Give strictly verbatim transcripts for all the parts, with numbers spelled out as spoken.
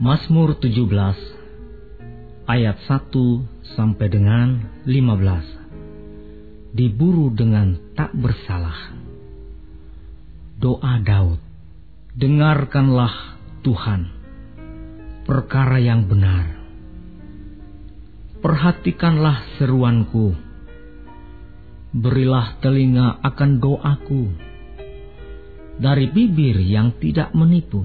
Mazmur tujuh belas ayat satu sampai dengan lima belas. Diburu dengan tak bersalah. Doa Daud. Dengarkanlah Tuhan perkara yang benar. Perhatikanlah seruanku. Berilah telinga akan doaku dari bibir yang tidak menipu.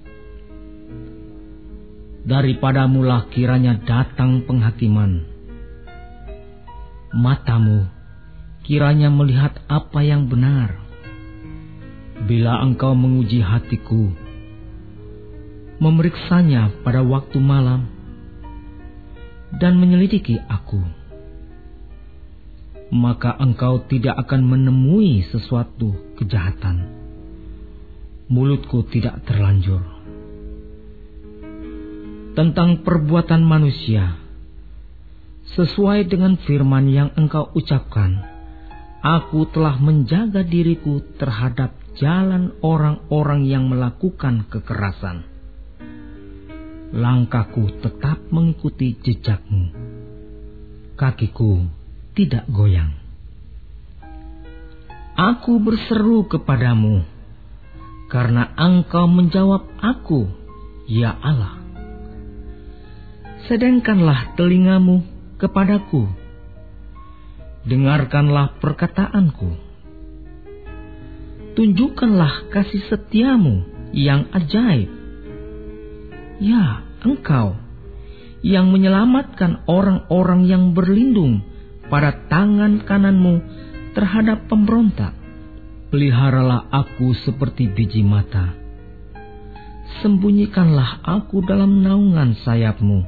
Daripadamulah kiranya datang penghakiman. Matamu kiranya melihat apa yang benar. Bila engkau menguji hatiku, memeriksanya pada waktu malam, dan menyelidiki aku, maka engkau tidak akan menemui sesuatu kejahatan. Mulutku tidak terlanjur. Tentang perbuatan manusia, sesuai dengan firman yang engkau ucapkan, aku telah menjaga diriku terhadap jalan orang-orang yang melakukan kekerasan. Langkahku tetap mengikuti jejakmu. Kakiku tidak goyang. Aku berseru kepadamu, karena engkau menjawab aku, ya Allah. Sedengkanlah telingamu kepadaku. Dengarkanlah perkataanku. Tunjukkanlah kasih setiamu yang ajaib. Ya, engkau yang menyelamatkan orang-orang yang berlindung pada tangan kananmu terhadap pemberontak. Peliharalah aku seperti biji mata. Sembunyikanlah aku dalam naungan sayapmu.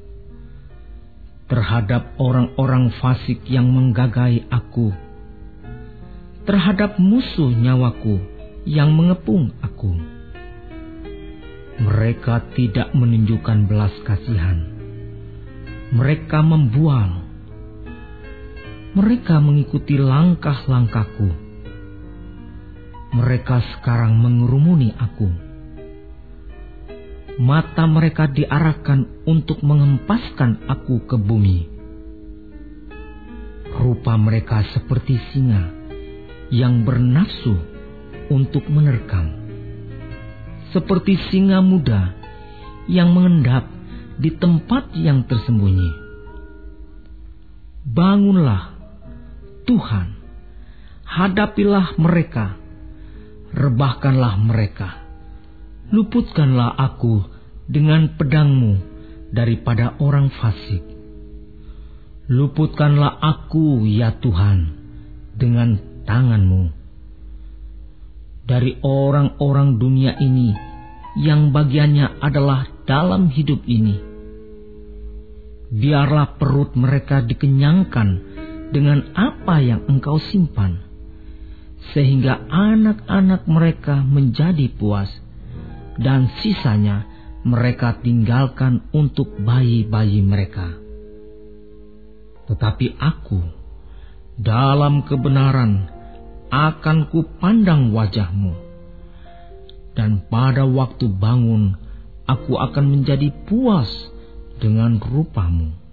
Terhadap orang-orang fasik yang menggagai aku, terhadap musuh nyawaku yang mengepung aku. Mereka tidak menunjukkan belas kasihan. Mereka membual. Mereka mengikuti langkah-langkahku. Mereka sekarang mengerumuni aku. Mata mereka diarahkan untuk mengempaskan aku ke bumi. Rupa mereka seperti singa yang bernafsu untuk menerkam. Seperti singa muda yang mengendap di tempat yang tersembunyi. Bangunlah, Tuhan, hadapilah mereka, rebahkanlah mereka. Luputkanlah aku dengan pedangmu daripada orang fasik. Luputkanlah aku, ya Tuhan, dengan tanganmu dari orang-orang dunia ini yang bagiannya adalah dalam hidup ini. Biarlah perut mereka dikenyangkan dengan apa yang engkau simpan, sehingga anak-anak mereka menjadi puas, dan sisanya mereka tinggalkan untuk bayi-bayi mereka. Tetapi aku, dalam kebenaran, akan kupandang wajahmu, dan pada waktu bangun, aku akan menjadi puas dengan rupamu.